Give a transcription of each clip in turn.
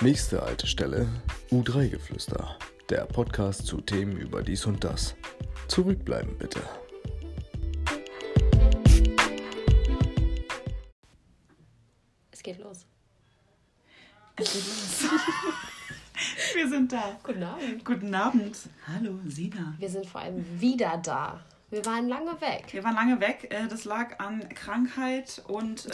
Nächste Haltestelle U3-Geflüster. Der Podcast zu Themen über dies und das. Zurückbleiben bitte. Es geht los. Wir sind da. Guten Abend. Guten Abend. Hallo, Sina. Wir sind vor allem wieder da. Wir waren lange weg. Wir waren lange weg. Das lag an Krankheit und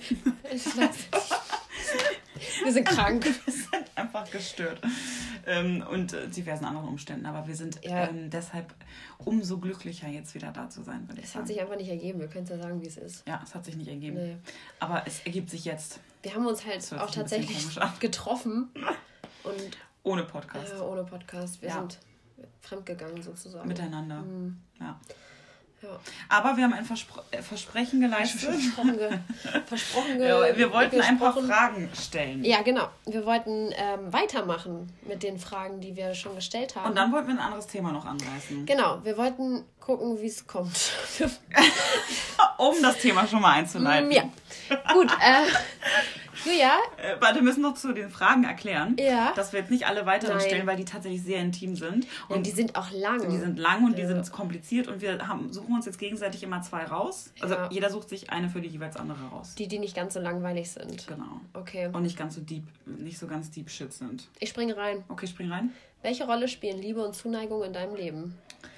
Wir sind krank. wir sind einfach gestört. Und diversen anderen Umständen. Aber wir sind deshalb umso glücklicher, jetzt wieder da zu sein, würde ich Es sagen. hat sich einfach nicht ergeben. Wir können es ja sagen, wie es ist. Ja, es hat sich nicht ergeben. Nee. Aber es ergibt sich jetzt. Wir haben uns halt Das hört auch sich ein bisschen tatsächlich komisch an. getroffen. Und Ohne Podcast. ohne Podcast. Wir Ja. sind fremdgegangen sozusagen. Miteinander. Mhm. Ja. Ja. Aber wir haben ein Versprechen geleistet. Versprochen. Ja, wir wollten ein paar gesprochen. Fragen stellen. Ja, genau. Wir wollten weitermachen mit den Fragen, die wir schon gestellt haben. Und dann wollten wir ein anderes Thema noch anreißen. Genau, wir wollten gucken, wie es kommt. Um das Thema schon mal einzuleiten. Ja, gut. Julia? Warte, wir müssen noch zu den Fragen erklären, Ja. dass wir jetzt nicht alle weiteren Nein. stellen, weil die tatsächlich sehr intim sind. Und die sind auch lang. Die sind lang und die Ja. sind kompliziert und wir suchen uns jetzt gegenseitig immer 2 raus. Also Ja. jeder sucht sich eine für die jeweils andere raus. Die nicht ganz so langweilig sind. Genau. Okay. Und nicht so ganz deep shit sind. Ich springe rein. Okay, spring rein. Welche Rolle spielen Liebe und Zuneigung in deinem Leben?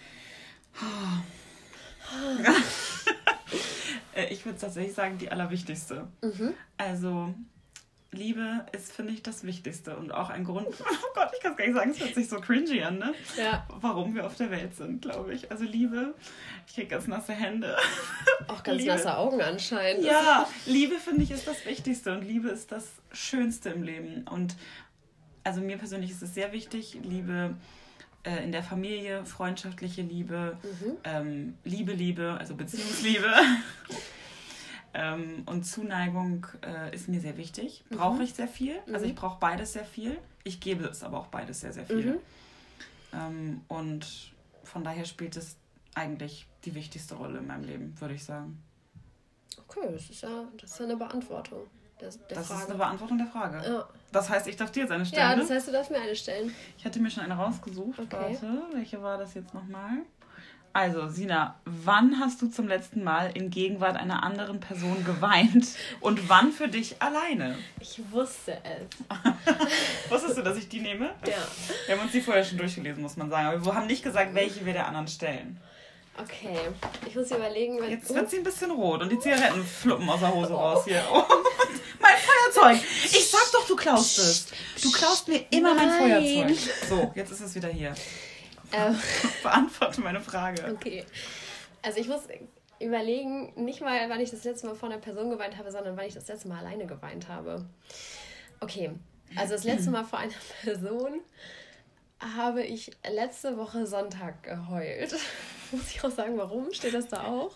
Ich würde tatsächlich sagen, die allerwichtigste. Mhm. Also, Liebe ist, finde ich, das Wichtigste und auch ein Grund, oh Gott, ich kann es gar nicht sagen, es hört sich so cringy an, ne? Ja. Warum wir auf der Welt sind, glaube ich. Also Liebe, ich kriege ganz nasse Hände. Auch ganz Liebe. nasse Augen anscheinend. Ja, Liebe, finde ich, ist das Wichtigste und Liebe ist das Schönste im Leben. Und also mir persönlich ist es sehr wichtig, Liebe in der Familie, freundschaftliche Liebe, Liebe, also Beziehungsliebe. Und Zuneigung ist mir sehr wichtig. Brauche ich sehr viel. Also ich brauche beides sehr viel. Ich gebe es aber auch beides sehr, sehr viel. Und von daher spielt es eigentlich die wichtigste Rolle in meinem Leben, würde ich sagen. Okay, das ist ja eine Beantwortung der Das Frage. ist eine Beantwortung der Frage. Ja. Das heißt, ich darf dir jetzt eine stellen. Ja, ne? das heißt, du darfst mir eine stellen. Ich hatte mir schon eine rausgesucht. Okay. Warte, welche war das jetzt nochmal? Also, Sina, wann hast du zum letzten Mal in Gegenwart einer anderen Person geweint und wann für dich alleine? Ich wusste es. Wusstest du, dass ich die nehme? Ja. Wir haben uns die vorher schon durchgelesen, muss man sagen. Aber wir haben nicht gesagt, welche wir der anderen stellen. Okay, ich muss überlegen, wenn Jetzt wird sie ein bisschen rot und die Zigaretten fluppen aus der Hose raus hier. Oh, mein Feuerzeug! Ich sag doch, du klaust es. Du klaust mir immer mein Nein. Feuerzeug. So, jetzt ist es wieder hier. Beantworte meine Frage. Okay. Also ich muss überlegen, nicht mal, wann ich das letzte Mal vor einer Person geweint habe, sondern wann ich das letzte Mal alleine geweint habe. Okay, also das letzte Mal vor einer Person habe ich letzte Woche Sonntag geheult. Muss ich auch sagen, warum? Steht das da auch?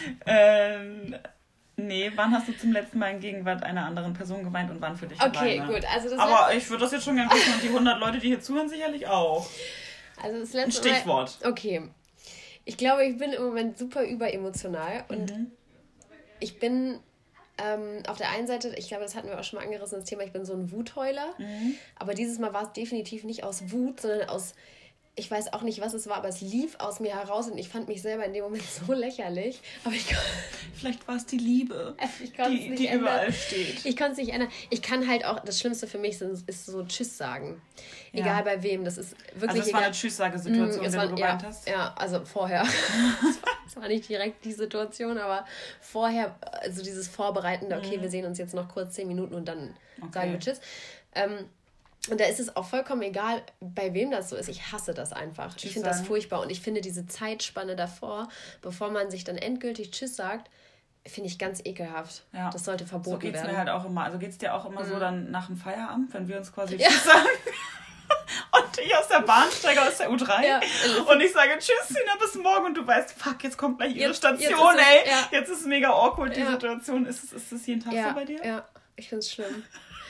Nee, wann hast du zum letzten Mal in Gegenwart einer anderen Person geweint und wann für dich Okay, alleine? gut. Also Aber ich würde das jetzt schon gerne wissen und die 100 Leute, die hier zuhören, sicherlich auch. Also das Ein letzte Stichwort. Mal, okay. Ich glaube, ich bin im Moment super überemotional und ich bin auf der einen Seite, ich glaube, das hatten wir auch schon mal angerissen, das Thema, ich bin so ein Wutheuler, aber dieses Mal war es definitiv nicht aus Wut, sondern aus, ich weiß auch nicht, was es war, aber es lief aus mir heraus und ich fand mich selber in dem Moment so lächerlich, aber Vielleicht war es die Liebe, ich konnte es nicht die ändern. überall steht. Ich konnte es nicht ändern. Ich kann halt auch, das Schlimmste für mich ist so Tschüss sagen. Egal bei wem, das ist wirklich Also es war eine Tschüss-Sage-Situation, in der du geweint hast? Ja, also vorher. Es war nicht direkt die Situation, aber vorher, also dieses Vorbereitende, okay, wir sehen uns jetzt noch kurz 10 Minuten und dann sagen wir Tschüss. Und da ist es auch vollkommen egal, bei wem das so ist. Ich hasse das einfach. Ich finde das furchtbar. Und ich finde diese Zeitspanne davor, bevor man sich dann endgültig Tschüss sagt, finde ich ganz ekelhaft. Ja. Das sollte verboten werden. So geht es mir halt auch immer. Also geht es dir auch immer so dann nach dem Feierabend, wenn wir uns quasi Tschüss sagen? Und ich aus der Bahn steige, aus der U3 und ich sage Tschüss, Sina, bis morgen und du weißt, fuck, jetzt kommt gleich ihre Station, Jetzt ist es mega awkward, die Situation. Ist das jeden Tag so bei dir? Ja, ich finde es schlimm.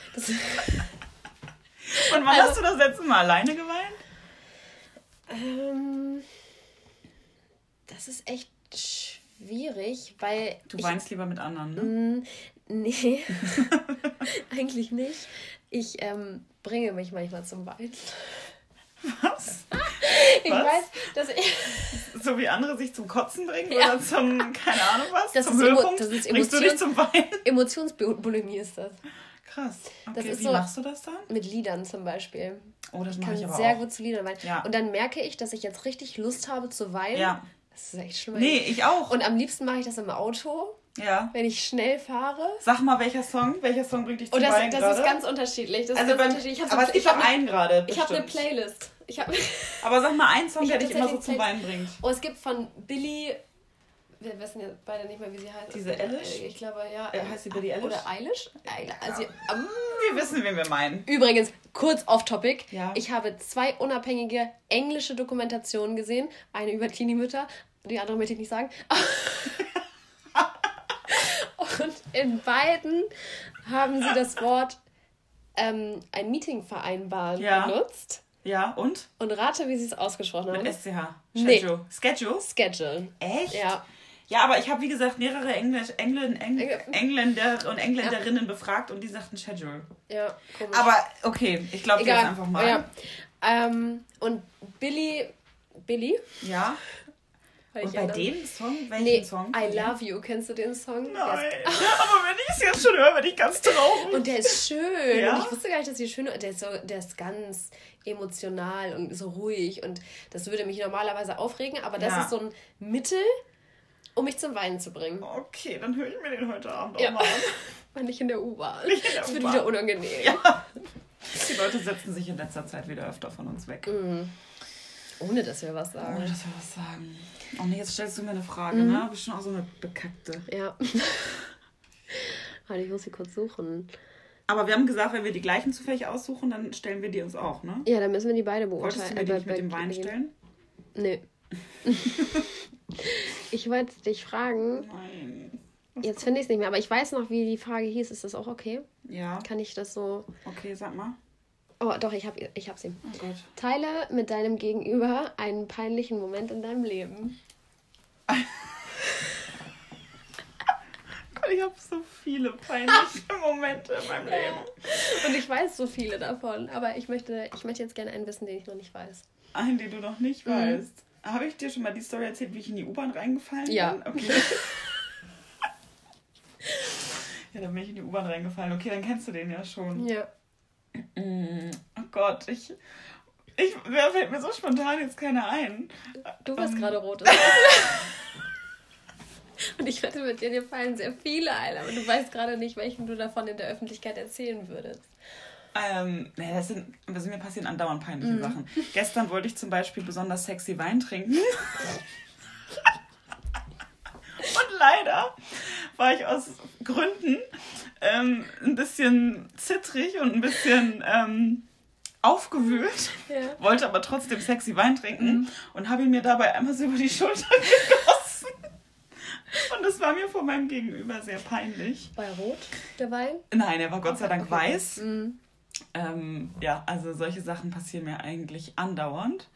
Und wann hast du das letzte Mal alleine geweint? Das ist echt schwierig, weil... Du weinst lieber mit anderen, ne? Nee, eigentlich nicht. Ich bringe mich manchmal zum Weinen. Was? Ich weiß, dass ich... So wie andere sich zum Kotzen bringen oder zum, keine Ahnung was, das zum Höhepunkt? Bringst du dich zum Weinen? Emotionsbulimie ist das. Krass. Okay, das ist wie so, machst du das dann? Mit Liedern zum Beispiel. Oh, das mache ich aber auch. Ich kann sehr gut zu Liedern weinen. Ja. Und dann merke ich, dass ich jetzt richtig Lust habe zu weinen. Ja. Das ist echt schlimm. Nee, ich auch. Und am liebsten mache ich das im Auto. Ja. Wenn ich schnell fahre. Sag mal, welcher Song bringt dich zum Weinen gerade? Das ist ganz unterschiedlich. Aber es gibt doch einen gerade. Ich habe eine Playlist. Aber sag mal einen Song, der dich immer so zum Weinen bringt. Oh, es gibt von Billie... Wir wissen ja beide nicht mehr, wie sie heißt. Diese Eilish? Ich glaube, ja. Heißt sie Billie Eilish? Oder Eilish? Also, wir wissen, wen wir meinen. Übrigens, kurz off-topic. Ja. Ich habe 2 unabhängige englische Dokumentationen gesehen. Eine über Teenie-Mütter, die andere möchte ich nicht sagen. Und in beiden haben sie das Wort ein Meeting vereinbaren benutzt. Ja, und? Und rate, wie sie es ausgesprochen haben. Mit SCH. Nee. Schedule? Echt? Ja. Ja, aber ich habe, wie gesagt, mehrere Engländer und Engländerinnen befragt und die sagten Schedule. Ja, komisch. Aber okay, ich glaube dir das einfach mal. Ja. Und Billie? Ja. Und bei dem Song? Welchen Song? I Love You. Kennst du den Song? Nein. Aber wenn ich es jetzt schon höre, bin ich ganz traurig. Und der ist schön. Ja? Und ich wusste gar nicht, dass die schön ist. Der ist ganz emotional und so ruhig. Und das würde mich normalerweise aufregen. Aber das ist so ein Mittel, um mich zum Weinen zu bringen. Okay, dann höre ich mir den heute Abend auch mal an. Aber nicht in der U-Bahn. Das wird wieder unangenehm. Ja. Die Leute setzen sich in letzter Zeit wieder öfter von uns weg. Mhm. Ohne, dass wir was sagen. Oh nee, jetzt stellst du mir eine Frage, ne? Du bist schon auch so eine Bekackte. Ja. Warte, ich muss sie kurz suchen. Aber wir haben gesagt, wenn wir die gleichen zufällig aussuchen, dann stellen wir die uns auch, ne? Ja, dann müssen wir die beide beurteilen. Wolltest du mir die nicht mit dem Wein stellen? Nee. Ich wollte dich fragen. Nein. Jetzt finde ich es nicht mehr, aber ich weiß noch, wie die Frage hieß. Ist das auch okay? Ja. Kann ich das so... Okay, sag mal. Oh, doch, ich hab sie. Oh Gott. Teile mit deinem Gegenüber einen peinlichen Moment in deinem Leben. Gott, ich habe so viele peinliche Momente in meinem Leben. Und ich weiß so viele davon, aber ich möchte jetzt gerne einen wissen, den ich noch nicht weiß. Einen, den du noch nicht weißt. Habe ich dir schon mal die Story erzählt, wie ich in die U-Bahn reingefallen bin? Ja. Okay. Ja, dann bin ich in die U-Bahn reingefallen. Okay, dann kennst du den ja schon. Ja. Oh Gott, wer fällt mir so spontan jetzt keiner ein? Du wirst gerade rot. Und ich wette mit dir fallen sehr viele ein, aber du weißt gerade nicht, welchen du davon in der Öffentlichkeit erzählen würdest. Mir passieren andauernd peinliche Sachen. Gestern wollte ich zum Beispiel besonders sexy Wein trinken. Und leider war ich aus Gründen ein bisschen zittrig und ein bisschen aufgewühlt. Ja. Wollte aber trotzdem sexy Wein trinken und habe ihn mir dabei einmal so über die Schulter gegossen. Und das war mir vor meinem Gegenüber sehr peinlich. War er rot, der Wein? Nein, er war Gott sei Dank weiß. Mhm. Ja, also solche Sachen passieren mir eigentlich andauernd.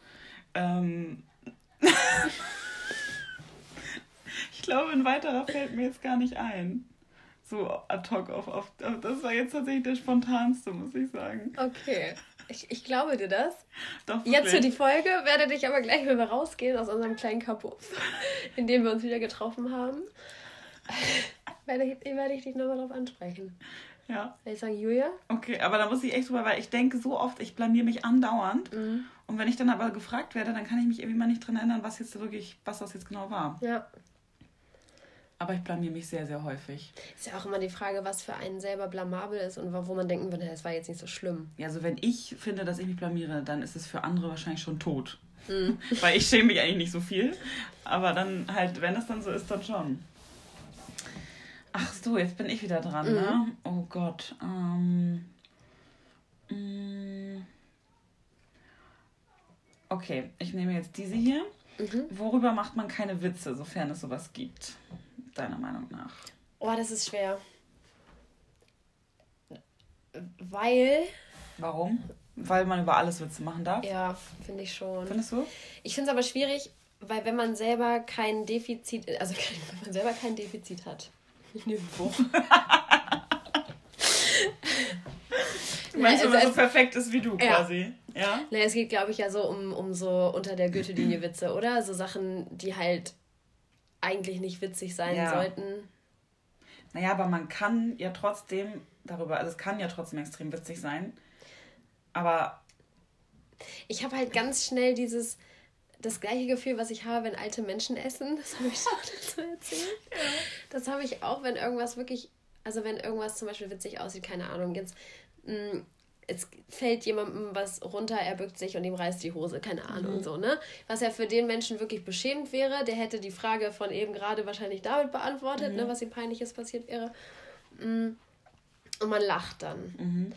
Ich glaube, ein weiterer fällt mir jetzt gar nicht ein. So ad hoc auf. Das war jetzt tatsächlich der spontanste, muss ich sagen. Okay. Ich glaube dir das. Doch, wirklich. Jetzt für die Folge werde ich aber gleich, wenn wir rausgehen aus unserem kleinen Kabuff, in dem wir uns wieder getroffen haben, werde ich dich nochmal drauf ansprechen. Ja. Soll ich sagen, Julia? Okay, aber da muss ich echt drüber, weil ich denke so oft, ich blamier mich andauernd. Und wenn ich dann aber gefragt werde, dann kann ich mich irgendwie mal nicht dran erinnern, was das jetzt genau war. Ja. Aber ich blamier mich sehr, sehr häufig. Ist ja auch immer die Frage, was für einen selber blamabel ist und wo man denken würde, es war jetzt nicht so schlimm. Ja, also wenn ich finde, dass ich mich blamiere, dann ist es für andere wahrscheinlich schon tot. Weil ich schäme mich eigentlich nicht so viel. Aber dann halt, wenn es dann so ist, dann schon. Ach so, jetzt bin ich wieder dran, ne? Oh Gott. Okay, ich nehme jetzt diese hier. Worüber macht man keine Witze, sofern es sowas gibt? Deiner Meinung nach? Oh, das ist schwer. Weil... Warum? Weil man über alles Witze machen darf? Ja, finde ich schon. Findest du? Ich finde es aber schwierig, Weil wenn man selber kein Defizit, also wenn man selber kein Defizit hat, nirgendwo. Du meinst, wenn man so perfekt ist wie du quasi, ja? Naja, es geht, glaube ich, ja so um so unter der Gürtellinie Witze, oder? So Sachen, die halt eigentlich nicht witzig sein sollten. Naja, aber man kann ja trotzdem darüber, also es kann ja trotzdem extrem witzig sein, aber... Ich habe halt ganz schnell das gleiche Gefühl, was ich habe, wenn alte Menschen essen. Das habe ich schon dazu erzählt. Ja. Das habe ich auch, wenn irgendwas wirklich, also wenn irgendwas zum Beispiel witzig aussieht, keine Ahnung, jetzt es fällt jemandem was runter, er bückt sich und ihm reißt die Hose, keine Ahnung, so, ne? Was ja für den Menschen wirklich beschämend wäre, der hätte die Frage von eben gerade wahrscheinlich damit beantwortet, ne, was ihm Peinliches passiert wäre. Und man lacht dann.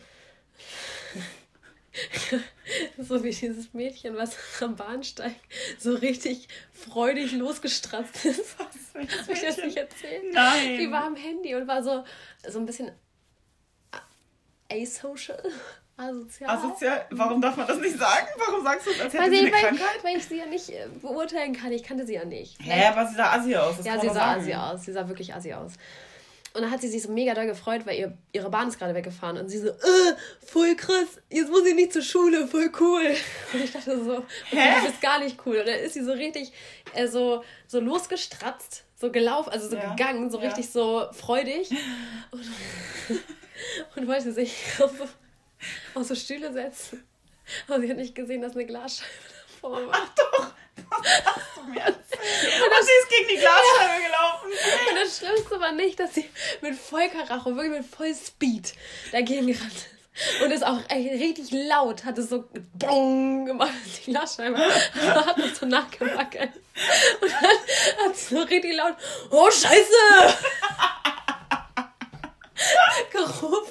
So wie dieses Mädchen, was am Bahnsteig so richtig freudig losgestratzt ist. Habe ich das nicht erzählt? Nein. Die war am Handy und war so ein bisschen asocial. Asozial? Warum darf man das nicht sagen? Warum sagst du es, als hätte sie eine Krankheit? Weil ich sie ja nicht beurteilen kann. Ich kannte sie ja nicht. Aber sie sah assi aus. Ja, sie sah assi aus. Sie sah wirklich assi aus. Und dann hat sie sich so mega doll gefreut, weil ihre Bahn ist gerade weggefahren. Und sie so, voll krass, jetzt muss ich nicht zur Schule, voll cool. Und ich dachte so, okay, das ist gar nicht cool. Und dann ist sie so richtig so losgestratzt, so gelaufen, also so gegangen, so richtig so freudig. Und wollte sich auf so Stühle setzen. Aber sie hat nicht gesehen, dass eine Glasscheibe davor war. Ach doch! Was hast du mir erzählt? Und sie ist gegen die Glasscheibe gelaufen. Und das Schlimmste war nicht, dass sie mit Vollkaracho, wirklich mit Vollspeed dagegen gerannt ist. Und es auch richtig laut hat es so Bong gemacht, die Glasscheibe hat es so nachgewackelt. Und dann hat sie so richtig laut, oh Scheiße! gerufen.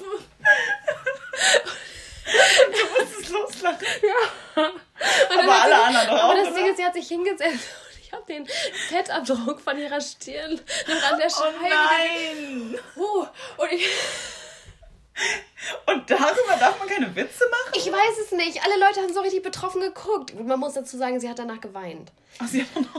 Du musstest loslachen. Ja. Aber alle anderen auch, aber das oder? Ding ist, sie hat sich hingesetzt und ich habe den Fettabdruck von ihrer Stirn am Rand der Scheibe. Oh nein! Und darüber darf man keine Witze machen? Ich weiß es nicht. Alle Leute haben so richtig betroffen geguckt. Und man muss dazu sagen, sie hat danach geweint. Ach, sie hat noch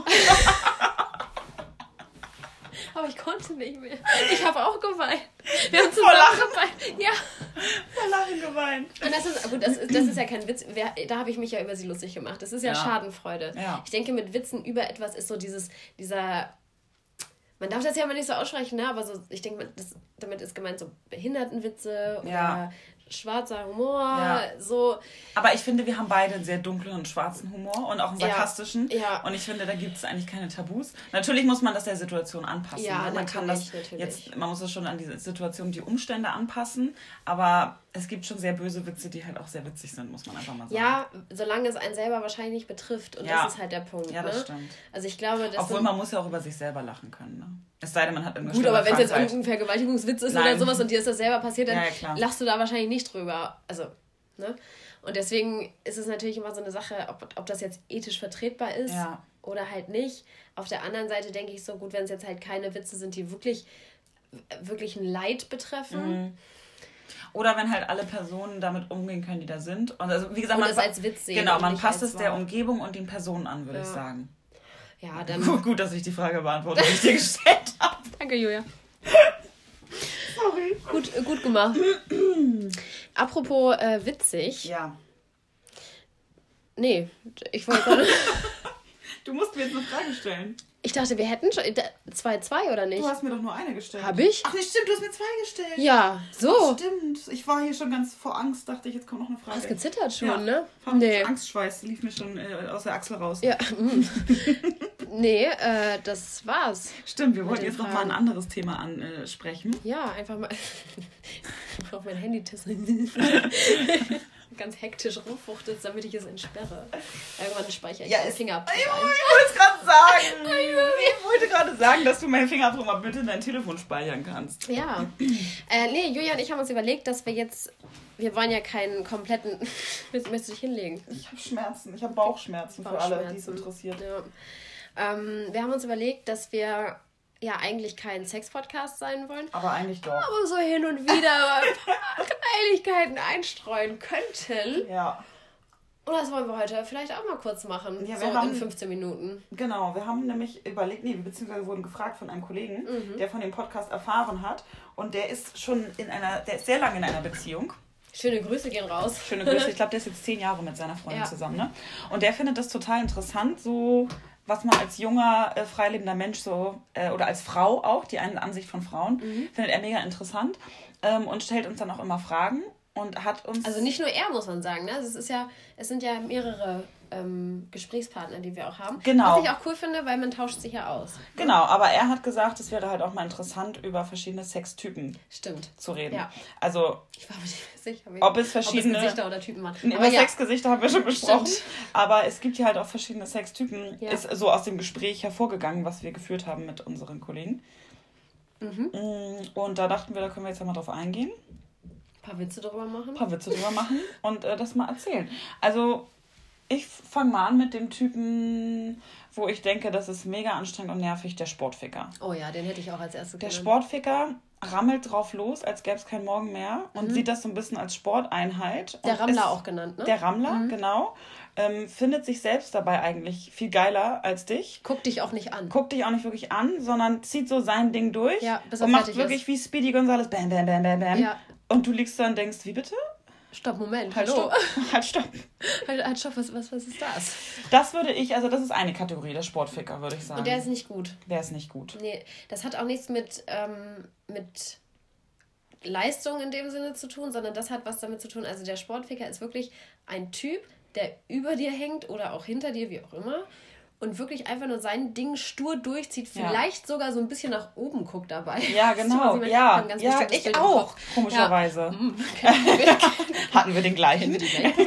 Aber ich konnte nicht mehr. Ich habe auch geweint. Wir haben vor Lachen geweint. Ja. Vor Lachen geweint. Und das ist, gut, das ist ja kein Witz. Da habe ich mich ja über sie lustig gemacht. Das ist ja Schadenfreude. Ja. Ich denke, mit Witzen über etwas ist so dieser... Man darf das ja immer nicht so aussprechen, ne? Aber so, ich denke, damit ist gemeint so Behindertenwitze oder schwarzer Humor, so. Aber ich finde, wir haben beide einen sehr dunklen und schwarzen Humor und auch einen sarkastischen. Ja. Und ich finde, da gibt es eigentlich keine Tabus. Natürlich muss man das der Situation anpassen. Ja, ne? Man kann das jetzt, man muss es schon an diese Situation, die Umstände anpassen. Aber es gibt schon sehr böse Witze, die halt auch sehr witzig sind, muss man einfach mal sagen. Ja, solange es einen selber wahrscheinlich nicht betrifft. Und das ist halt der Punkt. Ja, das stimmt. Also ich glaube, obwohl man muss ja auch über sich selber lachen können. Ne? Es sei denn, man hat irgendeine Gut, aber wenn es jetzt irgendein Vergewaltigungswitz ist oder sowas und dir ist das selber passiert, dann lachst du da wahrscheinlich nicht drüber. Also, ne? Und deswegen ist es natürlich immer so eine Sache, ob das jetzt ethisch vertretbar ist oder halt nicht. Auf der anderen Seite denke ich so, gut, wenn es jetzt halt keine Witze sind, die wirklich ein Leid betreffen. Mhm. Oder wenn halt alle Personen damit umgehen können, die da sind. Und also, wie gesagt, man das als Witz sehen. Genau, man passt es der Umgebung und den Personen an, würde ich sagen. Ja, dann... Gut, dass ich die Frage beantworte, die ich dir gestellt habe. Danke, Julia. Sorry. Gut gemacht. Apropos witzig. Ja. Nee, ich wollte gerade... Du musst mir jetzt eine Frage stellen. Ich dachte, wir hätten schon 2 oder nicht? Du hast mir doch nur eine gestellt. Hab ich? Ach, nicht stimmt, du hast mir 2 gestellt. Ja, so. Ach, stimmt. Ich war hier schon ganz vor Angst, dachte ich, jetzt kommt noch eine Frage. Hast gezittert schon, ne? Nee. Angstschweiß lief mir schon aus der Achsel raus. Ja. Nee, das war's. Stimmt, wir wollten jetzt noch mal ein anderes Thema ansprechen. Ja, einfach mal auf mein Handy testen. Ganz hektisch rumfuchtelt, damit ich es entsperre. Irgendwann speichere ich den Fingerabdruck ein. Ich wollte es gerade sagen. Ich wollte gerade sagen, dass du meinen Fingerabdruck mal bitte in dein Telefon speichern kannst. Ja. Nee, Julia und ich haben uns überlegt, dass wir wollen ja keinen kompletten... Möchtest du dich hinlegen? Ich habe Schmerzen. Ich habe Bauchschmerzen für alle, die es interessiert. Ja. Wir haben uns überlegt, dass wir ja eigentlich kein Sex-Podcast sein wollen. Aber eigentlich doch. Aber so hin und wieder Kleinigkeiten einstreuen könnten. Ja. Und das wollen wir heute vielleicht auch mal kurz machen, ja, so in 15 Minuten. Genau, wir haben nämlich überlegt, beziehungsweise wurden gefragt von einem Kollegen, der von dem Podcast erfahren hat. Und der ist der ist sehr lange in einer Beziehung. Schöne Grüße gehen raus. Schöne Grüße. Ich glaube, der ist jetzt 10 Jahre mit seiner Freundin zusammen. Ne? Und der findet das total interessant, so was man als junger, freilebender Mensch so, oder als Frau auch, die eine Ansicht von Frauen, findet er mega interessant und stellt uns dann auch immer Fragen. Und hat uns... Also nicht nur er, muss man sagen. Ne? Es sind ja mehrere Gesprächspartner, die wir auch haben. Genau. Was ich auch cool finde, weil man tauscht sich ja aus. Genau, aber er hat gesagt, es wäre halt auch mal interessant, über verschiedene Sextypen zu reden. Ja. Also, ich war mir nicht sicher, ob es verschiedene Gesichter oder Typen waren. Über Sexgesichter haben wir schon besprochen. Stimmt. Aber es gibt ja halt auch verschiedene Sextypen. Ja. Ist so aus dem Gespräch hervorgegangen, was wir geführt haben mit unseren Kollegen. Und da dachten wir, da können wir jetzt ja mal drauf eingehen. Ein paar Witze drüber machen und das mal erzählen. Also ich fange mal an mit dem Typen, wo ich denke, das ist mega anstrengend und nervig, der Sportficker. Oh ja, den hätte ich auch als erstes genannt. Der Sportficker rammelt drauf los, als gäbe es kein Morgen mehr und sieht das so ein bisschen als Sporteinheit. Der Rammler auch genannt, ne? Der Rammler, genau. Findet sich selbst dabei eigentlich viel geiler als dich. Guckt dich auch nicht an. Guckt dich auch nicht wirklich an, sondern zieht so sein Ding durch. Ja, bis er und macht wirklich wie Speedy Gonzales. Bam, bam, bam, bam, bam. Ja. Und du liegst da und denkst, wie bitte? Stopp, Moment. Hallo? Halt, stopp. Halt, stopp, was ist das? Das ist eine Kategorie, der Sportficker, würde ich sagen. Und der ist nicht gut. Der ist nicht gut. Nee, das hat auch nichts mit Leistung in dem Sinne zu tun, sondern das hat was damit zu tun. Also der Sportficker ist wirklich ein Typ, der über dir hängt oder auch hinter dir, wie auch immer. Und wirklich einfach nur sein Ding stur durchzieht, vielleicht sogar so ein bisschen nach oben guckt dabei. Ja, genau. Ja, ich auch, komischerweise. Ja. Hatten wir den gleichen.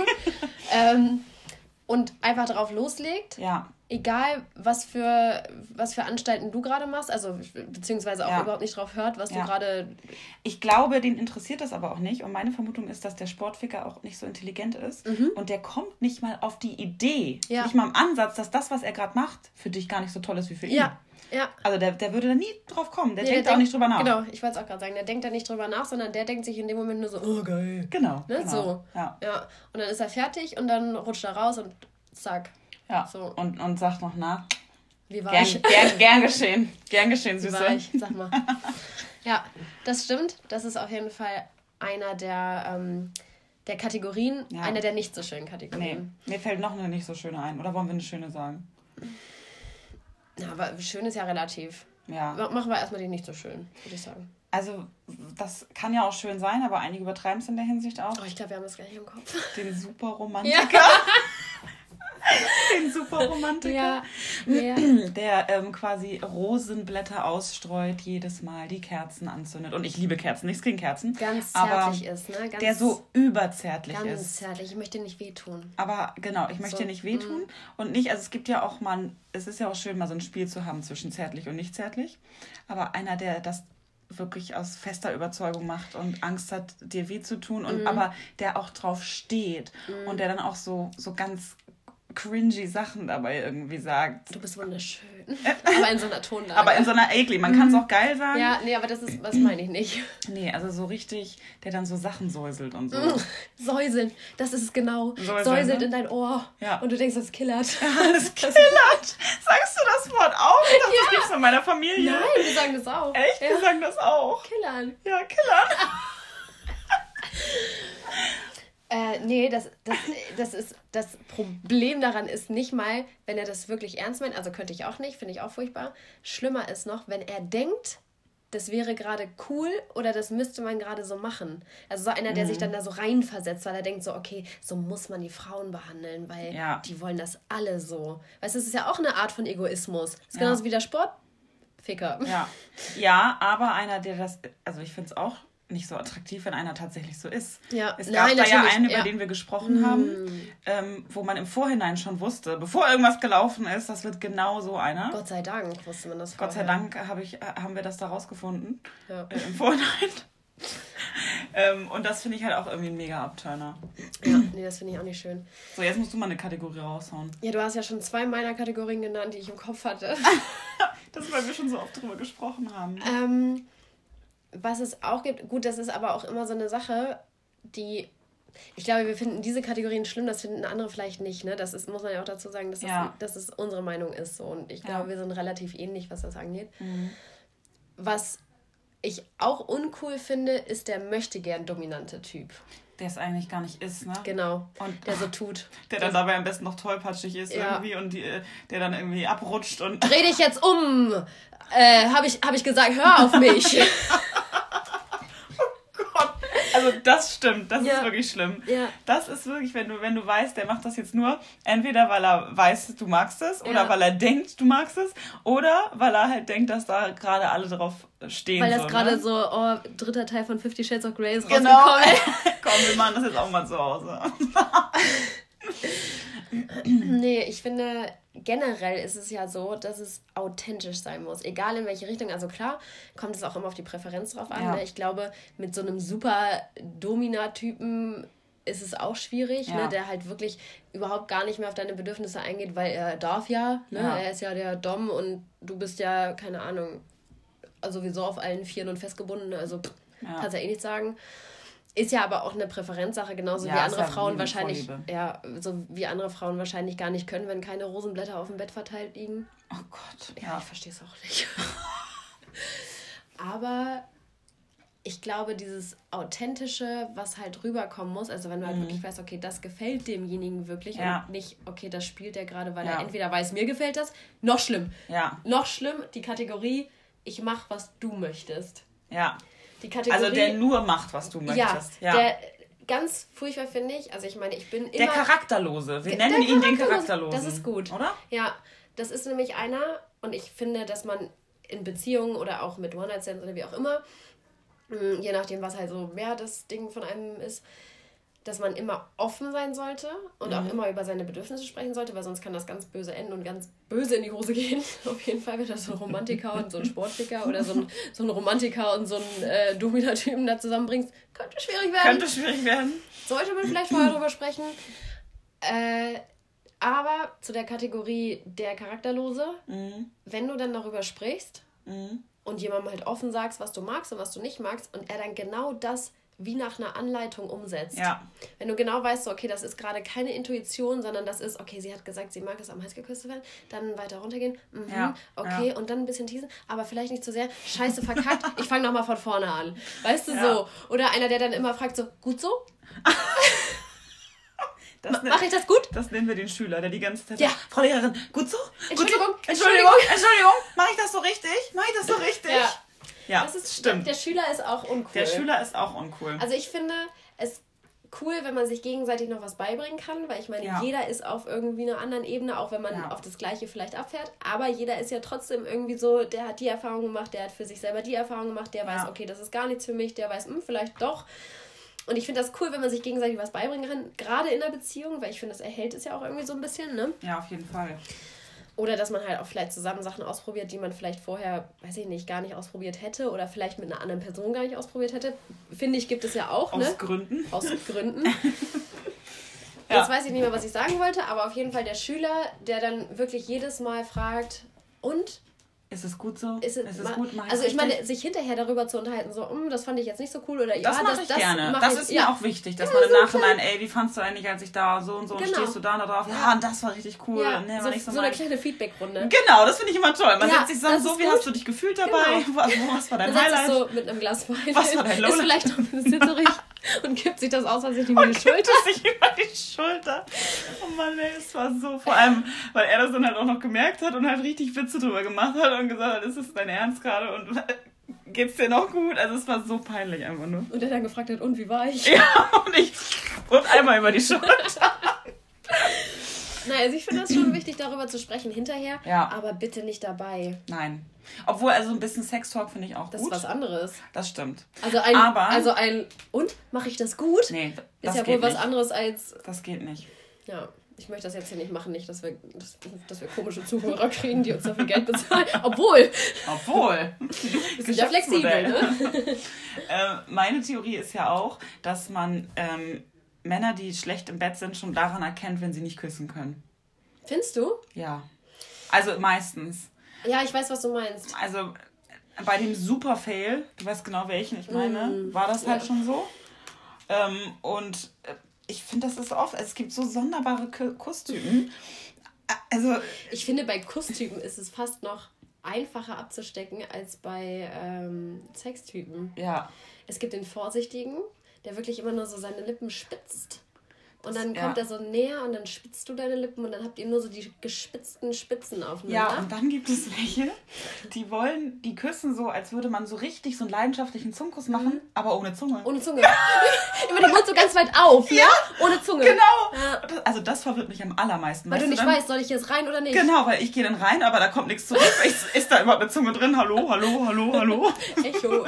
Und einfach drauf loslegt. Ja. Egal, was für Anstalten du gerade machst, also beziehungsweise auch überhaupt nicht drauf hört, was du gerade... Ich glaube, den interessiert das aber auch nicht. Und meine Vermutung ist, dass der Sportficker auch nicht so intelligent ist. Und der kommt nicht mal auf die Idee, nicht mal im Ansatz, dass das, was er gerade macht, für dich gar nicht so toll ist wie für ihn. Ja. Also der würde da nie drauf kommen. Der denkt auch nicht drüber nach. Genau, ich wollte es auch gerade sagen. Der denkt da nicht drüber nach, sondern der denkt sich in dem Moment nur so, oh geil. Genau. Ne? So. Ja. Und dann ist er fertig und dann rutscht er raus und zack. Ja, so. und sagt noch, na, wie war ich? Gern geschehen. Gern geschehen, Süße. Wie war ich? Sag mal. Ja, das stimmt. Das ist auf jeden Fall einer der Kategorien, einer der nicht so schönen Kategorien. Nee, mir fällt noch eine nicht so schöne ein. Oder wollen wir eine schöne sagen? Na, aber schön ist ja relativ. Ja. Machen wir erstmal die nicht so schön, würde ich sagen. Also, das kann ja auch schön sein, aber einige übertreiben es in der Hinsicht auch. Oh, ich glaube, wir haben das gleich im Kopf. Den Superromantiker. Ja. Den Superromantiker. Ja. Der quasi Rosenblätter ausstreut, jedes Mal die Kerzen anzündet. Und ich liebe Kerzen, nichts gegen Kerzen. Ganz zärtlich ist, ne? Der so überzärtlich ist. Ganz zärtlich, ich möchte dir nicht wehtun. Aber genau, ich möchte dir nicht wehtun. Und nicht, also es gibt ja auch mal, es ist ja auch schön, mal so ein Spiel zu haben zwischen zärtlich und nicht zärtlich. Aber einer, der das wirklich aus fester Überzeugung macht und Angst hat, dir weh zu tun, und aber der auch drauf steht und der dann auch so ganz cringy Sachen dabei irgendwie sagt. Du bist wunderschön. Aber in so einer Tonlage. Aber in so einer eklig. Man kann es auch geil sagen. Ja, nee, aber das meine ich nicht. Nee, also so richtig, der dann so Sachen säuselt und so. Säuseln, das ist es genau. Säuselt, ne? In dein Ohr. Ja. Und du denkst, das killert. Ja, das killert. Sagst du das Wort auch? Ich dachte, das gibt's in meiner Familie. Nein, wir sagen das auch. Echt? Ja. Wir sagen das auch. Killern. Ja, killern. Nee, das Problem daran ist nicht mal, wenn er das wirklich ernst meint, also könnte ich auch nicht, finde ich auch furchtbar. Schlimmer ist noch, wenn er denkt, das wäre gerade cool oder das müsste man gerade so machen. Also so einer, der sich dann da so reinversetzt, weil er denkt so, okay, so muss man die Frauen behandeln, weil die wollen das alle so. Weißt du, das ist ja auch eine Art von Egoismus. Das ist genauso wie der Sportficker. Ja, aber einer, der das, also ich finde es auch nicht so attraktiv, wenn einer tatsächlich so ist. Ja. Es gab da ja einen, über den wir gesprochen haben, wo man im Vorhinein schon wusste, bevor irgendwas gelaufen ist, das wird genau so einer. Gott sei Dank wusste man das vorher. Gott sei Dank haben wir das da rausgefunden. Ja. Im Vorhinein. Und das finde ich halt auch irgendwie ein mega Abturner. Ja, nee, das finde ich auch nicht schön. So, jetzt musst du mal eine Kategorie raushauen. Ja, du hast ja schon 2 meiner Kategorien genannt, die ich im Kopf hatte. Das ist, weil wir schon so oft drüber gesprochen haben. Was es auch gibt, gut, das ist aber auch immer so eine Sache, die ich glaube, wir finden diese Kategorien schlimm, das finden andere vielleicht nicht. Ne? Das ist, muss man ja auch dazu sagen, dass es unsere Meinung ist. So. Und ich glaube, wir sind relativ ähnlich, was das angeht. Was ich auch uncool finde, ist der möchtegern-dominante Typ. Der es eigentlich gar nicht ist, ne? Genau, und der so tut. Der dann dabei am besten noch tollpatschig ist irgendwie und der dann irgendwie abrutscht und... Dreh dich jetzt um! Hab ich gesagt, hör auf mich! Also das stimmt, das ist wirklich schlimm. Ja. Das ist wirklich, wenn du weißt, der macht das jetzt nur, entweder weil er weiß, du magst es, oder weil er denkt, du magst es, oder weil er halt denkt, dass da gerade alle drauf stehen. Weil das gerade so, 3. Teil von 50 Shades of Grey ist rausgekommen. Komm, wir machen das jetzt auch mal zu Hause. Nee, ich finde, generell ist es ja so, dass es authentisch sein muss. Egal in welche Richtung. Also klar, kommt es auch immer auf die Präferenz drauf an. Ja. Ne? Ich glaube, mit so einem super Domina-Typen ist es auch schwierig, ne? Der halt wirklich überhaupt gar nicht mehr auf deine Bedürfnisse eingeht, weil er darf ja. Ne? Ja. Er ist ja der Dom und du bist ja, keine Ahnung, sowieso auf allen Vieren und festgebunden. Also kannst ja eh nichts sagen. Ist ja aber auch eine Präferenzsache, genauso wie andere Frauen wahrscheinlich, so wie andere Frauen wahrscheinlich gar nicht können, wenn keine Rosenblätter auf dem Bett verteilt liegen. Oh Gott. Ja, ich verstehe es auch nicht. Aber ich glaube, dieses Authentische, was halt rüberkommen muss, also wenn du halt wirklich weißt, okay, das gefällt demjenigen wirklich und nicht, okay, das spielt der gerade, weil er entweder weiß, mir gefällt das, noch schlimm. Ja. Noch schlimm, die Kategorie, ich mach, was du möchtest. Ja. Die Kategorie, also der nur macht, was du möchtest. Ja, der ganz furchtbar finde ich, also ich meine, ich bin immer... Der Charakterlose, wir nennen ihn den Charakterlosen. Das ist gut. Oder? Ja, das ist nämlich einer, und ich finde, dass man in Beziehungen oder auch mit One-Night-Stands oder wie auch immer, je nachdem, was halt so mehr das Ding von einem ist, dass man immer offen sein sollte und auch immer über seine Bedürfnisse sprechen sollte, weil sonst kann das ganz böse enden und ganz böse in die Hose gehen. Auf jeden Fall, wenn das so ein Romantiker und so ein Sportficker oder so ein Romantiker und so ein Dominatypen da zusammenbringst, könnte schwierig werden. Sollte man vielleicht vorher drüber sprechen. Aber zu der Kategorie der Charakterlose, wenn du dann darüber sprichst und jemandem halt offen sagst, was du magst und was du nicht magst und er dann genau das wie nach einer Anleitung umsetzt. Ja. Wenn du genau weißt, so, okay, das ist gerade keine Intuition, sondern das ist, okay, sie hat gesagt, sie mag es am Hals geküsst zu werden, dann weiter runtergehen, okay, und dann ein bisschen teasen, aber vielleicht nicht zu sehr, scheiße, verkackt, ich fange nochmal von vorne an. Weißt du, so. Oder einer, der dann immer fragt, so, gut so? Mach ich das gut? Das nennen wir den Schüler, der die ganze Zeit sagt, Frau Lehrerin, gut so? Entschuldigung, mach ich das so richtig? Ja, das ist, stimmt. Der Schüler ist auch uncool. Also ich finde es cool, wenn man sich gegenseitig noch was beibringen kann, weil ich meine, jeder ist auf irgendwie einer anderen Ebene, auch wenn man auf das Gleiche vielleicht abfährt, aber jeder ist ja trotzdem irgendwie so, der hat die Erfahrung gemacht, der hat für sich selber die Erfahrung gemacht, der weiß, okay, das ist gar nichts für mich, der weiß, vielleicht doch. Und ich finde das cool, wenn man sich gegenseitig was beibringen kann, gerade in einer Beziehung, weil ich finde, das erhält es ja auch irgendwie so ein bisschen, ne? Ja, auf jeden Fall. Oder dass man halt auch vielleicht zusammen Sachen ausprobiert, die man vielleicht vorher, weiß ich nicht, gar nicht ausprobiert hätte oder vielleicht mit einer anderen Person gar nicht ausprobiert hätte. Finde ich, gibt es ja auch, ne? Aus Gründen. Jetzt weiß ich nicht mehr, was ich sagen wollte, aber auf jeden Fall der Schüler, der dann wirklich jedes Mal fragt, und? Ist es gut so? Ist es gut? Also ich meine, sich hinterher darüber zu unterhalten, so, das fand ich jetzt nicht so cool oder das mache ich gerne. Das ist mir auch wichtig, dass man im Nachhinein, wie fandst du eigentlich, als ich da so und so und stehst du da drauf? Ja, und das war richtig cool. Ja, nee, war nicht so eine kleine Feedback-Runde. Genau, das finde ich immer toll. Man setzt sich zusammen, so, wie hast du dich gefühlt dabei? Genau. Was war dein Highlight? So mit einem Glas Wein. Was war dein Lowlight? Ist vielleicht noch ein bisschen zitterig und kippt sich das aus, als ich über die Schulter. Oh Mann, ey, es war so, vor allem, weil er das dann halt auch noch gemerkt hat und halt richtig Witze drüber gemacht hat und gesagt hat, ist das dein Ernst gerade und geht's dir noch gut? Also es war so peinlich einfach nur. Und er dann gefragt hat, und wie war ich? Ja, und einmal über die Schulter. Naja, also ich finde das schon wichtig, darüber zu sprechen hinterher, aber bitte nicht dabei. Nein. Obwohl, also ein bisschen Sextalk finde ich auch gut. Das ist was anderes. Das stimmt. Und? Mache ich das gut? Nee, das ist ja wohl was anderes als... Das geht nicht. Ja, ich möchte das jetzt hier nicht machen, nicht, dass wir komische Zuhörer kriegen, die uns dafür Geld bezahlen. Obwohl. Wir sind ja flexibel, ne? Meine Theorie ist ja auch, dass man Männer, die schlecht im Bett sind, schon daran erkennt, wenn sie nicht küssen können. Findest du? Ja. Also meistens. Ja, ich weiß, was du meinst. Also bei dem Super-Fail, du weißt genau welchen ich meine, war das halt schon so. Und ich finde, das ist oft, es gibt so sonderbare Kusstypen. Also ich finde, bei Kusstypen ist es fast noch einfacher abzustecken als bei Sextypen. Ja. Es gibt den Vorsichtigen, der wirklich immer nur so seine Lippen spitzt. Und dann kommt er so näher und dann spitzt du deine Lippen und dann habt ihr nur so die gespitzten Spitzen aufeinander. Ja, und dann gibt es welche, die küssen so, als würde man so richtig so einen leidenschaftlichen Zungenkuss machen, aber ohne Zunge. Ohne Zunge. Immer den Mund so ganz weit auf, ja? Ohne Zunge. Genau. Ja. Also das verwirrt mich am allermeisten. Weil du nicht weißt, soll ich jetzt rein oder nicht? Genau, weil ich gehe dann rein, aber da kommt nichts zurück. Ist da überhaupt eine Zunge drin? Hallo, hallo, hallo, hallo. Echo.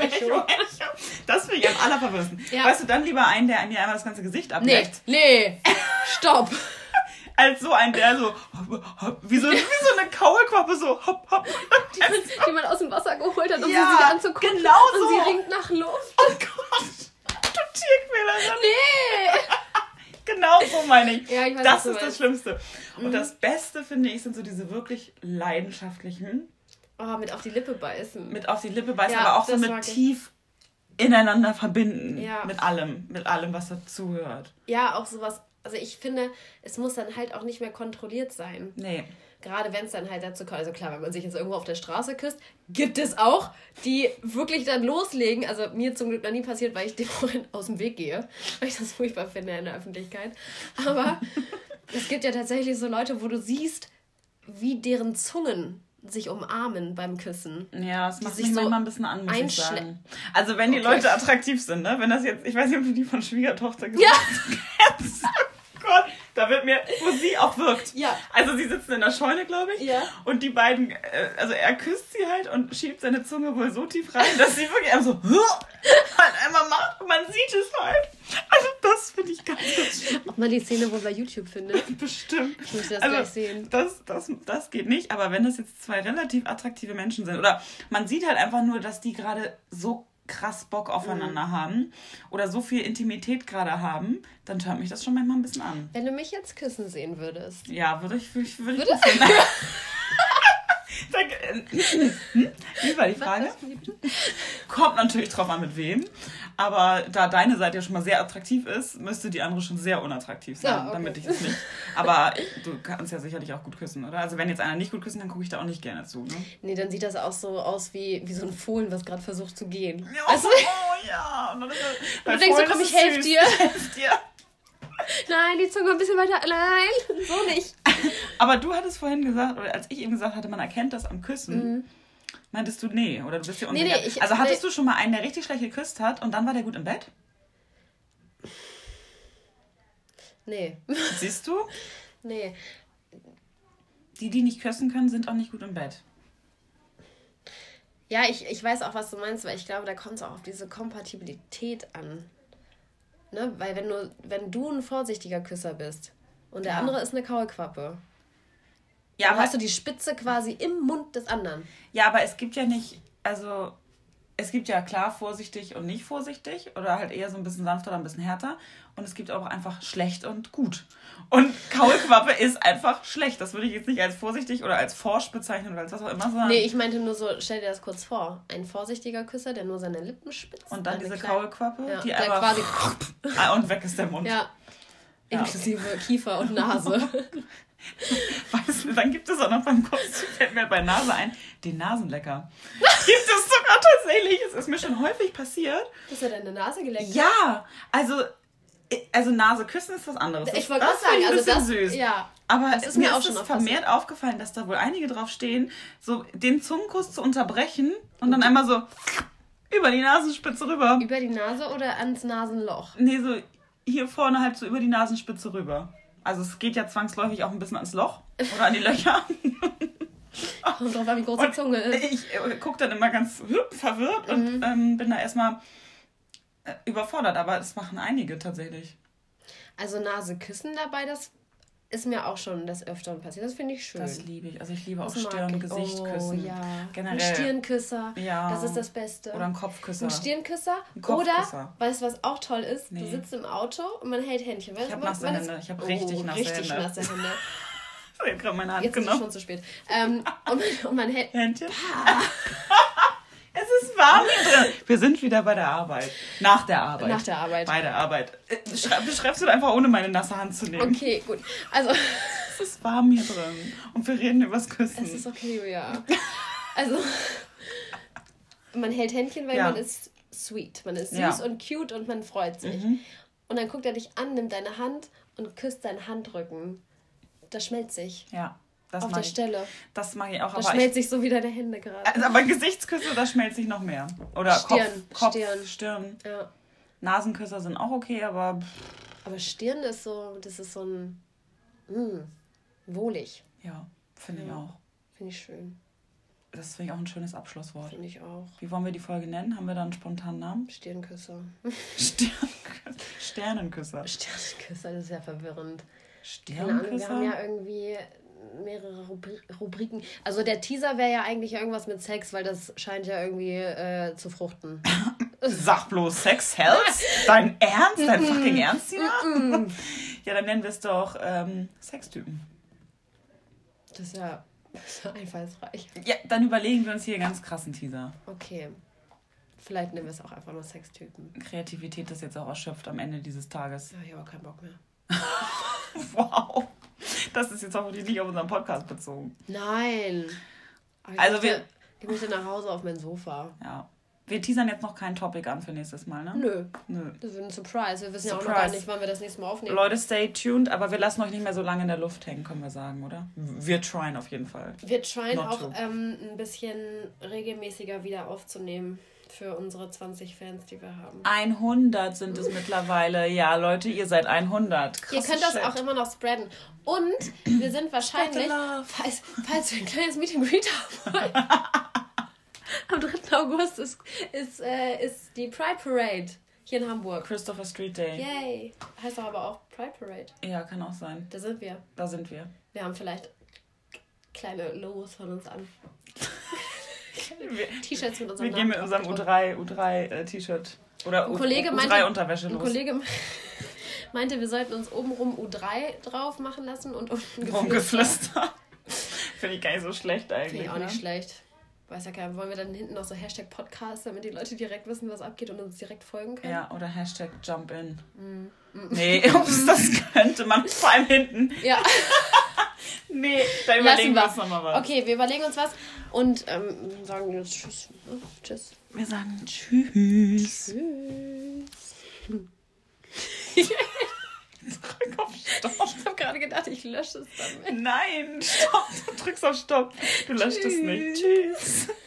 Das finde ich am allerverwirrendsten. Ja. Weißt du, dann lieber einen, der dir einmal das ganze Gesicht ableckt? Nee. Stopp. Als so ein, der so wie so eine Kaulquappe so hopp, hopp. Die man aus dem Wasser geholt hat, um sie sich anzugucken. Genau so. Und sie ringt nach Luft. Oh Gott, du Tierquälerin. Nee. Genau so meine ich. Ja, ich weiß, das ist das Schlimmste. Und das Beste, finde ich, sind so diese wirklich leidenschaftlichen. Oh, mit auf die Lippe beißen. Mit auf die Lippe beißen, aber auch so mit tief ineinander verbinden. Ja. Mit allem, was dazugehört. Ja, auch sowas. Also ich finde, es muss dann halt auch nicht mehr kontrolliert sein. Nee. Gerade wenn es dann halt dazu kommt, also klar, wenn man sich jetzt irgendwo auf der Straße küsst, gibt es auch, die wirklich dann loslegen. Also mir zum Glück noch nie passiert, weil ich dem aus dem Weg gehe, weil ich das furchtbar finde in der Öffentlichkeit. Aber es gibt ja tatsächlich so Leute, wo du siehst, wie deren Zungen sich umarmen beim Küssen. Ja, das macht mich manchmal ein bisschen an, muss ich sagen. Also wenn die Leute attraktiv sind, ne? Wenn das jetzt, ich weiß nicht, ob du die von Schwiegertochter gesehen hast. Oh Gott, da wird mir, wo sie auch wirkt. Ja. Also sie sitzen in der Scheune, glaube ich. Ja. Und die beiden, also er küsst sie halt und schiebt seine Zunge wohl so tief rein, dass sie wirklich einfach so halt einmal macht und man sieht es halt. Also das finde ich ganz schön. Ob man die Szene wohl bei YouTube findet? Bestimmt. Ich muss das gleich sehen. Das geht nicht, aber wenn das jetzt zwei relativ attraktive Menschen sind oder man sieht halt einfach nur, dass die gerade so krass Bock aufeinander haben oder so viel Intimität gerade haben, dann schaut mich das schon manchmal ein bisschen an. Wenn du mich jetzt küssen sehen würdest. Ja, würde ich küssen. Wie war die Frage? Kommt natürlich drauf an, mit wem. Aber da deine Seite ja schon mal sehr attraktiv ist, müsste die andere schon sehr unattraktiv sein, ja, okay. Damit ich es nicht. Aber du kannst ja sicherlich auch gut küssen, oder? Also wenn jetzt einer nicht gut küssen, dann gucke ich da auch nicht gerne zu, ne? Nee, dann sieht das auch so aus wie so ein Fohlen, was gerade versucht zu gehen. Ja, weißt du? Oh ja. Und du denkst so, komm, ich helfe dir. Nein, die Zunge ein bisschen weiter. Nein, so nicht. Aber du hattest vorhin gesagt, oder als ich eben gesagt hatte, man erkennt das am Küssen. Meintest du, nee, oder du bist dir unsicher? Nee, also hattest du schon mal einen, der richtig schlecht geküsst hat und dann war der gut im Bett? Nee. Siehst du? Nee. Die nicht küssen können, sind auch nicht gut im Bett. Ja, ich weiß auch, was du meinst, weil ich glaube, da kommt es auch auf diese Kompatibilität an. Ne? Weil wenn du ein vorsichtiger Küsser bist und der andere ist eine Kaulquappe, ja, dann hast du die Spitze quasi im Mund des anderen. Ja, aber es gibt ja nicht, also es gibt ja klar vorsichtig und nicht vorsichtig oder halt eher so ein bisschen sanfter oder ein bisschen härter und es gibt auch einfach schlecht und gut. Und Kaulquappe ist einfach schlecht. Das würde ich jetzt nicht als vorsichtig oder als forsch bezeichnen oder als was auch immer sagen. Nee, ich meinte nur so, stell dir das kurz vor. Ein vorsichtiger Küsser, der nur seine Lippen spitzt. Und dann diese Kaulquappe, ja, die einfach quasi und weg ist der Mund. Ja, inklusive Kiefer und Nase. Weißt du, dann gibt es auch noch beim Kostüm, fällt mir bei Nase ein, den Nasenlecker. Gibt es sogar tatsächlich. Es ist mir schon häufig passiert. Dass er deine Nase geleckt hat? Ja, also Nase küssen ist was anderes. Ich wollte gerade sagen, also das süß. Ja, aber das ist mir auch schon vermehrt aufgefallen, dass da wohl einige drauf stehen, so den Zungenkuss zu unterbrechen und dann einmal so über die Nasenspitze rüber. Über die Nase oder ans Nasenloch? Nee, so hier vorne halt so über die Nasenspitze rüber. Also es geht ja zwangsläufig auch ein bisschen ans Loch oder an die Löcher. Kommt drauf an, wie groß die Zunge ist. Ich gucke dann immer ganz verwirrt und bin da erstmal überfordert, aber das machen einige tatsächlich. Also Nase küssen dabei, das ist mir auch schon des Öfteren passiert. Das finde ich schön. Das liebe ich. Also ich liebe auch Stirn, Gesicht küssen. Ja. Generell. Ein Stirnküsser, ja. Das ist das Beste. Oder ein Kopfküsser. Ein Stirnküsser. Oder, weißt du, was auch toll ist? Nee. Du sitzt im Auto und man hält Händchen. Ich habe nasse Hände. Ich habe richtig nasse Hände. Ich habe gerade meine Hand genommen. Jetzt ist es schon zu spät. Und man hält... Händchen? Es ist warm hier drin. Wir sind wieder bei der Arbeit. Nach der Arbeit. Nach der Arbeit. Bei der Arbeit. Beschreibst du einfach, ohne meine nasse Hand zu nehmen. Okay, gut. Also... Es ist warm hier drin. Und wir reden übers Küssen. Es ist okay, Julia. Also, man hält Händchen, weil man ist sweet. Man ist süß und cute und man freut sich. Und dann guckt er dich an, nimmt deine Hand und küsst deinen Handrücken. Das schmelzt sich. Ja. Das auf der Stelle. Das mag ich auch. Das schmelzt sich so wie deine Hände gerade. Also, aber Gesichtsküsse, das schmelzt sich noch mehr. Oder Kopf, Stirn. Ja. Nasenküsse sind auch okay, aber... Aber Stirn ist so, das ist so ein... wohlig. Ja, finde ich auch. Finde ich schön. Das finde ich auch ein schönes Abschlusswort. Finde ich auch. Wie wollen wir die Folge nennen? Haben wir da einen spontanen Namen? Stirnküsser. Sternenküsser. Sternenküsser, das ist ja verwirrend. Sternenküsser? Wir haben ja irgendwie mehrere Rubriken. Also der Teaser wäre ja eigentlich irgendwas mit Sex, weil das scheint ja irgendwie zu fruchten. Sag bloß, Sex helps? Dein Ernst? Dein fucking Ernst, Tina? Ja, dann nennen wir es doch Sextypen. Das ist ja einfallsreich. Ja, dann überlegen wir uns hier einen ganz krassen Teaser. Okay. Vielleicht nehmen wir es auch einfach nur Sextypen. Kreativität ist jetzt auch erschöpft am Ende dieses Tages. Ja, ich habe auch keinen Bock mehr. Wow. Das ist jetzt hoffentlich nicht auf unseren Podcast bezogen. Nein. Also ich möchte nach Hause auf mein Sofa. Ja. Wir teasern jetzt noch kein Topic an für nächstes Mal, ne? Nö. Das wird ein Surprise. Wir wissen ja auch noch gar nicht, wann wir das nächste Mal aufnehmen. Leute, stay tuned, aber wir lassen euch nicht mehr so lange in der Luft hängen, können wir sagen, oder? Wir tryen auf jeden Fall. Wir tryen auch ein bisschen regelmäßiger wieder aufzunehmen für unsere 20 Fans, die wir haben. 100 sind es mittlerweile. Ja, Leute, ihr seid 100. Krass, ihr könnt das auch immer noch spreaden. Und wir sind wahrscheinlich, falls wir ein kleines Meet and Greet haben, am 3. August ist die Pride Parade hier in Hamburg. Christopher Street Day. Yay. Heißt doch aber auch Pride Parade. Ja, kann auch sein. Da sind wir. Wir haben vielleicht kleine Logos von uns an. T-Shirts mit unserem Wir gehen mit unserem U3 Oder U3-Unterwäsche los. Ein Kollege meinte, wir sollten uns obenrum U3 drauf machen lassen und unten Geflüster. Finde ich gar nicht so schlecht eigentlich. Finde ich auch nicht schlecht. Weiß ja keiner. Wollen wir dann hinten noch so #Podcast, damit die Leute direkt wissen, was abgeht und uns direkt folgen können? Ja, oder #JumpIn. Nee, das könnte man vor allem hinten. Ja. Nee, da überlegen wir uns nochmal was. Okay, wir überlegen uns was und sagen jetzt Tschüss. Tschüss. Wir sagen Tschüss. Drück auf Stopp. Ich habe gerade gedacht, ich lösche es damit. Nein, Stopp. Du drückst auf Stopp. Du löscht es nicht. Tschüss.